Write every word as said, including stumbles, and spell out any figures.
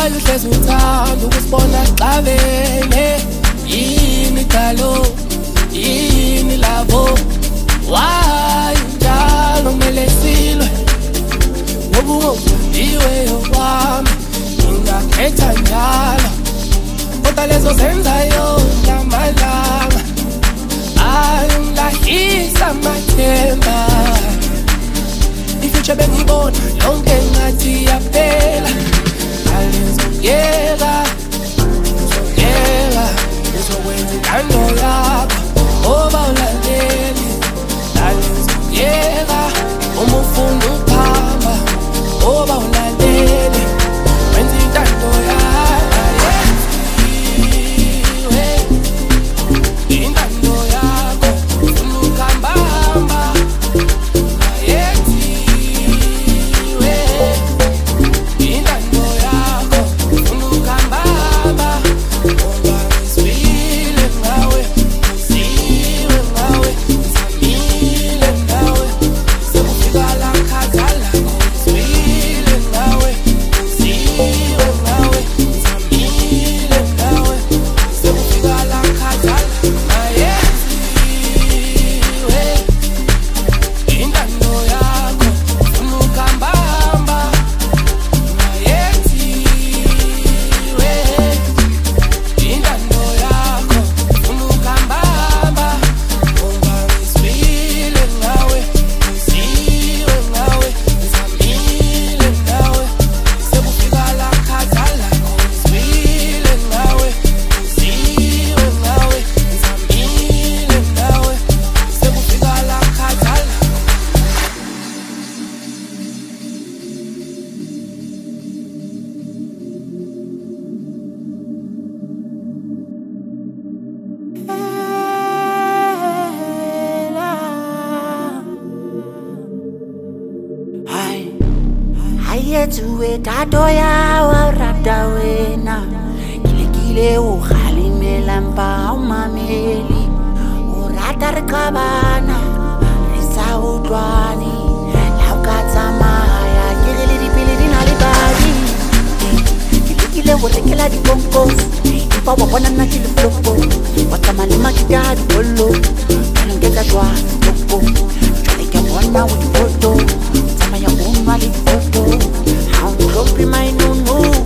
Why uhlezi uthanda ukusibona xabene? Yini dalo, yini labo? Why njalo kumele silwe? Ngoba undiwe yokwami, ngingakhetha njalo. Kodwa lezo zenzayo lamalanga ayungilahisa amathemba. Ifuture bengibona yonke ngathi yaphela. Ngizongiyeka, ngizongiyeka, ngizokwenza intando yakho ngoba ulaleli. Ngizongiyeka uma ufuna ukuhamba ngoba ulaleli. Wenza intando yakho. Tuwe tadoya wa rada wena Kile kile u khalimela mpa umameli Urata rikabana Risa utwani Laukata maya Kile di pili di nalibadi Kile kile urekela di bongo Ipa wapona na kile flopo Watamalima kitari bolo Kalungeta jwa lopo Chale kia mwana uti foto Sama ya unwa li foto Don't be my no no